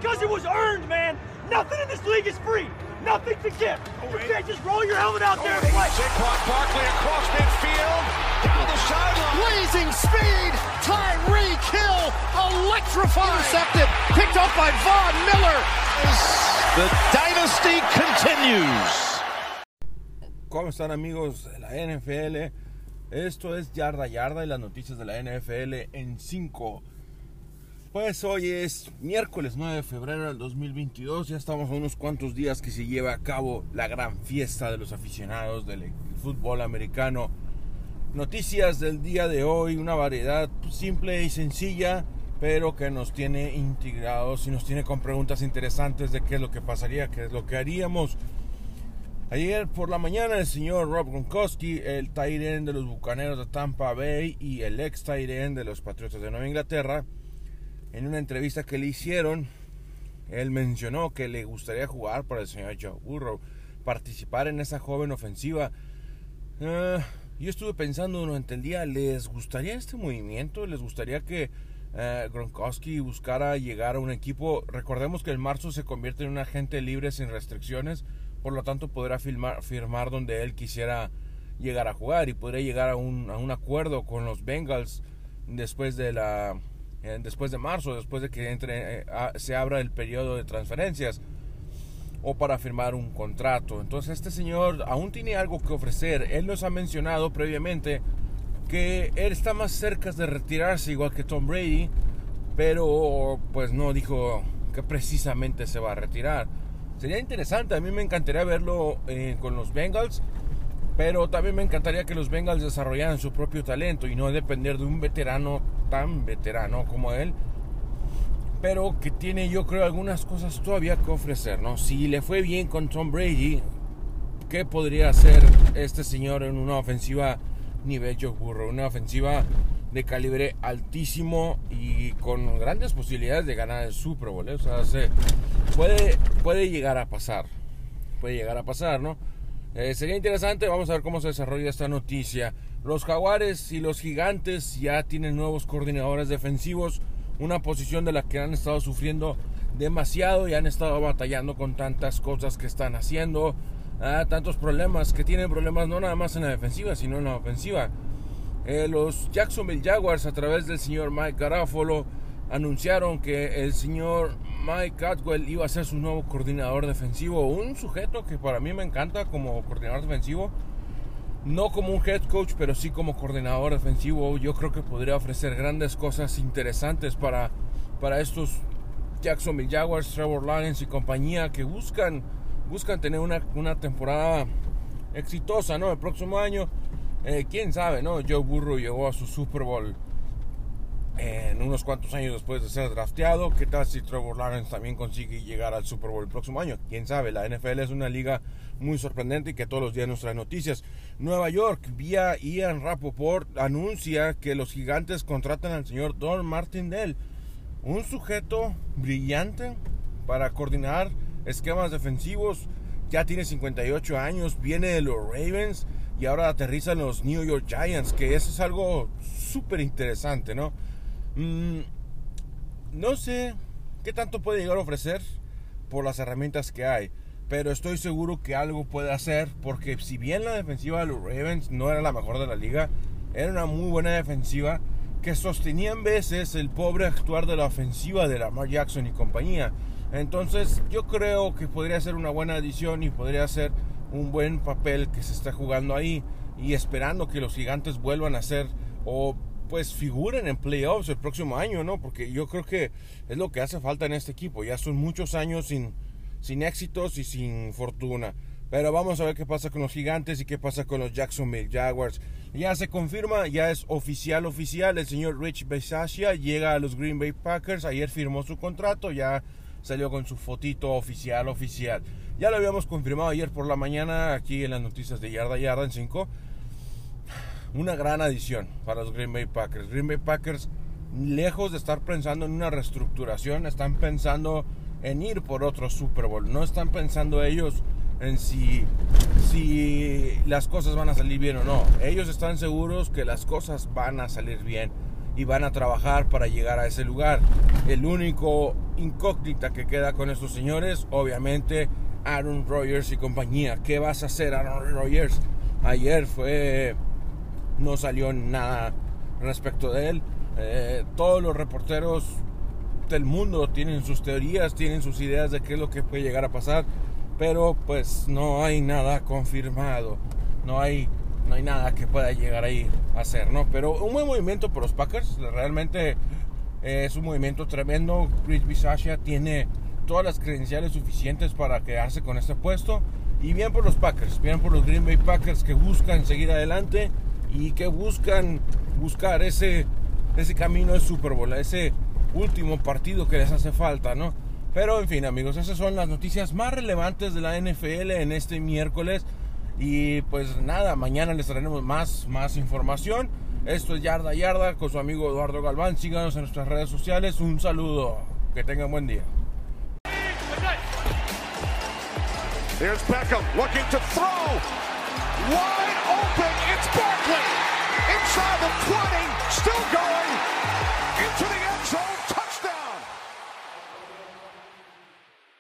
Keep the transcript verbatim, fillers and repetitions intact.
because it was earned, man. Nothing in this league is free. Nothing to give. You can't just roll your helmet out there and play. Saquon Barkley across midfield, down the sideline. Blazing speed, Tyreek Hill, electrifying. Intercepted, picked up by Von Miller. The dynasty continues. ¿Cómo están, amigos de la N F L? Esto es Yarda Yarda y las noticias de la N F L en cinco. Pues hoy es miércoles nueve de febrero del dos mil veintidós. Ya estamos a unos cuantos días que se lleva a cabo la gran fiesta de los aficionados del fútbol americano. Noticias del día de hoy, una variedad simple y sencilla, pero que nos tiene intrigados y nos tiene con preguntas interesantes de qué es lo que pasaría, qué es lo que haríamos. Ayer por la mañana el señor Rob Gronkowski, el tight end de los Bucaneros de Tampa Bay y el ex tight end de los Patriotas de Nueva Inglaterra, en una entrevista que le hicieron, él mencionó que le gustaría jugar para el señor Joe Burrow, participar en esa joven ofensiva. Uh, yo estuve pensando durante el día, ¿les gustaría este movimiento? ¿Les gustaría que uh, Gronkowski buscara llegar a un equipo? Recordemos que en marzo se convierte en un agente libre sin restricciones, por lo tanto podrá firmar, firmar donde él quisiera llegar a jugar y podría llegar a un, a un acuerdo con los Bengals después de la... después de marzo, después de que entre eh, a, se abra el periodo de transferencias o para firmar un contrato. Entonces este señor aún tiene algo que ofrecer. Él nos ha mencionado previamente que él está más cerca de retirarse, igual que Tom Brady, pero pues no dijo que precisamente se va a retirar. Sería interesante, a mí me encantaría verlo eh, con los Bengals, pero también me encantaría que los Bengals desarrollaran su propio talento y no depender de un veterano tan veterano como él, pero que tiene, yo creo, algunas cosas todavía que ofrecer, ¿no? Si le fue bien con Tom Brady, ¿qué podría hacer este señor en una ofensiva nivel Joe Burrow? Una ofensiva de calibre altísimo y con grandes posibilidades de ganar el Super Bowl, ¿eh? O sea, se puede, puede llegar a pasar, puede llegar a pasar, ¿no? Eh, sería interesante, vamos a ver cómo se desarrolla esta noticia. Los Jaguares y los Gigantes ya tienen nuevos coordinadores defensivos, una posición de la que han estado sufriendo demasiado y han estado batallando con tantas cosas que están haciendo, ah, tantos problemas, que tienen problemas no nada más en la defensiva, sino en la ofensiva. Eh, los Jacksonville Jaguars, a través del señor Mike Garafolo, anunciaron que el señor Mike Caldwell iba a ser su nuevo coordinador defensivo, un sujeto que para mí me encanta como coordinador defensivo, no como un head coach, pero sí como coordinador defensivo. Yo creo que podría ofrecer grandes cosas interesantes para, para estos Jacksonville Jaguars, Trevor Lawrence y compañía, que buscan, buscan tener una, una temporada exitosa, ¿no? El próximo año, eh, quién sabe, ¿no? Joe Burrow llegó a su Super Bowl en unos cuantos años después de ser drafteado. ¿Qué tal si Trevor Lawrence también consigue llegar al Super Bowl el próximo año? Quién sabe. La N F L es una liga muy sorprendente y que todos los días nos trae noticias. Nueva York, vía Ian Rapoport, anuncia que los Gigantes contratan al señor Don Martindale, un sujeto brillante para coordinar esquemas defensivos. Ya tiene cincuenta y ocho años, viene de los Ravens y ahora aterriza en los New York Giants, que eso es algo súper interesante, ¿no? Mm, no sé qué tanto puede llegar a ofrecer por las herramientas que hay, pero estoy seguro que algo puede hacer, porque si bien la defensiva de los Ravens no era la mejor de la liga, era una muy buena defensiva que sostenía en veces el pobre actuar de la ofensiva de Lamar Jackson y compañía. Entonces yo creo que podría ser una buena adición y podría ser un buen papel que se está jugando ahí, y esperando que los Gigantes vuelvan a ser o pues figuren en playoffs el próximo año, ¿no? Porque yo creo que es lo que hace falta en este equipo. Ya son muchos años sin, sin éxitos y sin fortuna. Pero vamos a ver qué pasa con los Gigantes y qué pasa con los Jacksonville Jaguars. Ya se confirma, ya es oficial, oficial. El señor Rich Bisaccia llega a los Green Bay Packers. Ayer firmó su contrato, ya salió con su fotito oficial, oficial. Ya lo habíamos confirmado ayer por la mañana aquí en las noticias de Yarda Yarda en cinco. Una gran adición para los Green Bay Packers. Green Bay Packers, lejos de estar pensando en una reestructuración, están pensando en ir por otro Super Bowl. No están pensando ellos en si, si las cosas van a salir bien o no. Ellos están seguros que las cosas van a salir bien. y van a trabajar para llegar a ese lugar. El único incógnita que queda con estos señores, obviamente, Aaron Rodgers y compañía. ¿Qué vas a hacer, Aaron Rodgers? Ayer fue... no salió nada respecto de él. Eh, todos los reporteros del mundo tienen sus teorías, tienen sus ideas de qué es lo que puede llegar a pasar, pero pues no hay nada confirmado. No hay, no hay nada que pueda llegar ahí a hacer, ¿no? Pero un buen movimiento por los Packers. Realmente eh, es un movimiento tremendo. Rich Bisaccia tiene todas las credenciales suficientes para quedarse con este puesto. Y bien por los Packers, bien por los Green Bay Packers, que buscan seguir adelante y que buscan buscar ese, ese camino de Super Bowl, ese último partido que les hace falta, ¿no? Pero en fin, amigos, esas son las noticias más relevantes de la N F L en este miércoles. Y pues nada, mañana les traeremos más, más información. Esto es Yarda Yarda con su amigo Eduardo Galván. Síganos en nuestras redes sociales. Un saludo, que tengan buen día. Here's Beckham looking to throw. Wide open. It's Barkley. Inside the twenty. Still going. Into the end